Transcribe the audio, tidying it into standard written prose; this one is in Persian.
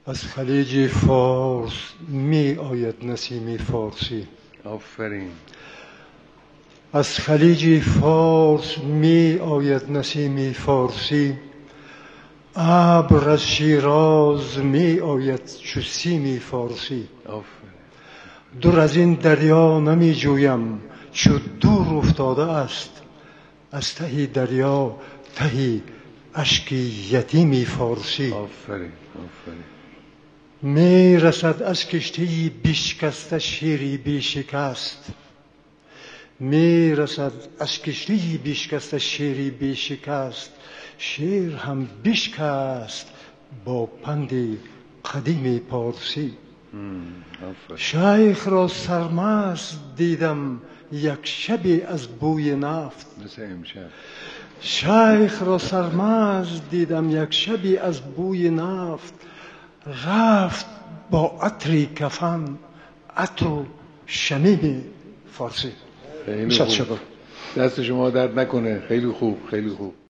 از خلیج فارس می آید نسیم فارسی. آفرین. از خلیج فارس می آید نسیم فارسی، ابر از شیراز می آید چو سیم فارسی. آفرین. دور از این دریا نمی جویم چو دور افتاده است، از تهی دریا تهی اشک یتیمی فارسی. آفرین. آفرین. می رسد از کشتی بشکسته شیری بیشکست، می رسد از کشتی بشکسته شیری بیشکست، شیر هم بشکست با پند قدیم پارسی. شیخ را سرمست دیدم یک شبی از بوی نفت، مثل امشب. شیخ را سرمست دیدم یک شبی از بوی نفت، رفت با عطری کفن عطر و شمیم فارسی. خیلی خوب. دست شما درد نکنه. خیلی خوب. خیلی خوب.